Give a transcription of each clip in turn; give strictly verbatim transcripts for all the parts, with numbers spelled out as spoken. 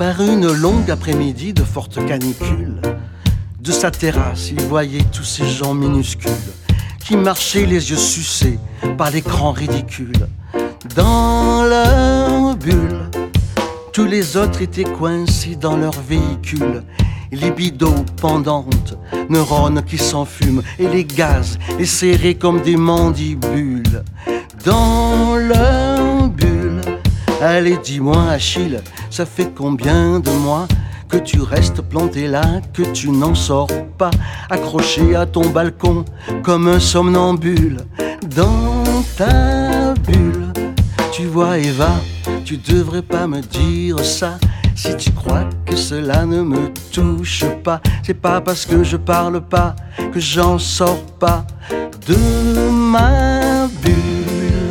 Par une longue après-midi de forte canicule, de sa terrasse, il voyait tous ces gens minuscules qui marchaient les yeux sucés par l'écran ridicule. Dans leur bulle, tous les autres étaient coincés dans leur véhicule. Libido pendantes, neurones qui s'enfument, et les gaz, les serrés comme des mandibules. Dans leur bulle, allez dis-moi Achille, ça fait combien de mois que tu restes planté là, que tu n'en sors pas, accroché à ton balcon comme un somnambule. Dans ta bulle, tu vois Eva, tu devrais pas me dire ça. Si tu crois que cela ne me touche pas, c'est pas parce que je parle pas que j'en sors pas de ma bulle.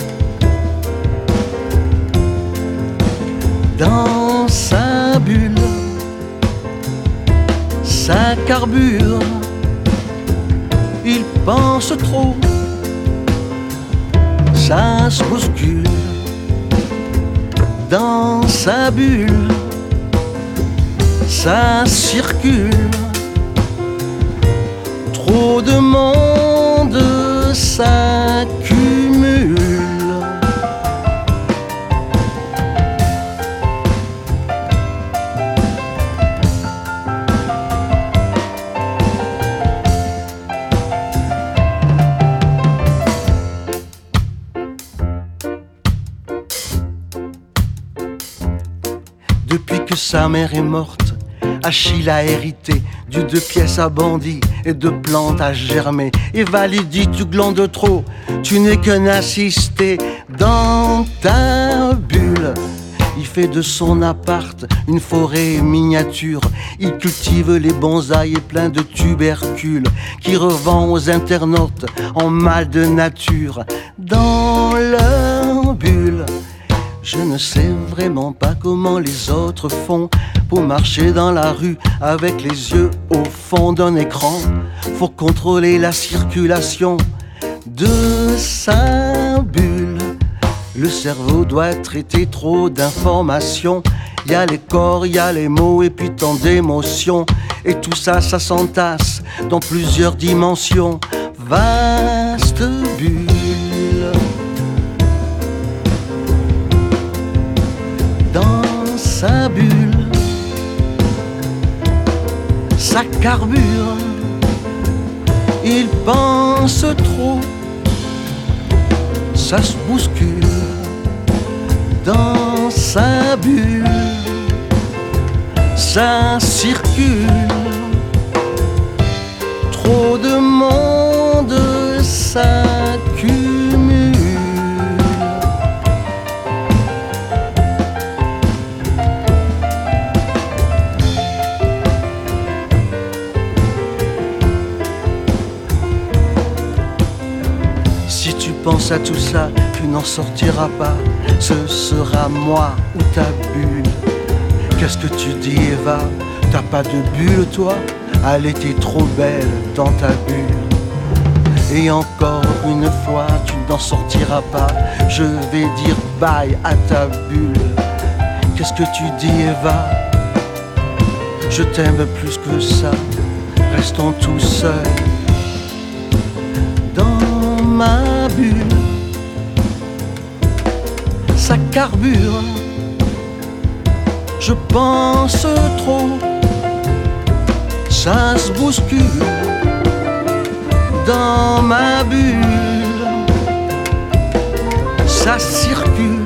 Dans sa bulle, ça carbure, il pense trop, ça se bouscule. Dans sa bulle, ça circule, trop de monde s'accumule. Depuis que sa mère est morte, Achille a hérité du deux pièces à bandit et de plantes à germer. Et Validi, tu glandes trop, tu n'es qu'un assisté. Dans ta bulle, il fait de son appart une forêt miniature. Il cultive les bonsaïs et plein de tubercules qui revend aux internautes en mal de nature. Dans leur bulle, je ne sais vraiment pas comment les autres font pour marcher dans la rue avec les yeux au fond d'un écran. Faut contrôler la circulation de sa bulle. Le cerveau doit traiter trop d'informations. Y a les corps, y a les mots et puis tant d'émotions. Et tout ça, ça s'entasse dans plusieurs dimensions. Vaste bulle. Dans sa bulle, ça carbure, il pense trop, ça se bouscule. Dans sa bulle, ça circule, trop de monde s'accumule. Si tu penses à tout ça, tu n'en sortiras pas. Ce sera moi ou ta bulle. Qu'est-ce que tu dis Eva? T'as pas de bulle toi? Elle était trop belle dans ta bulle. Et encore une fois, tu n'en sortiras pas. Je vais dire bye à ta bulle. Qu'est-ce que tu dis Eva? Je t'aime plus que ça. Restons tous seuls. Dans ma bulle, ça carbure, je pense trop, ça se bouscule. Dans ma bulle, ça circule,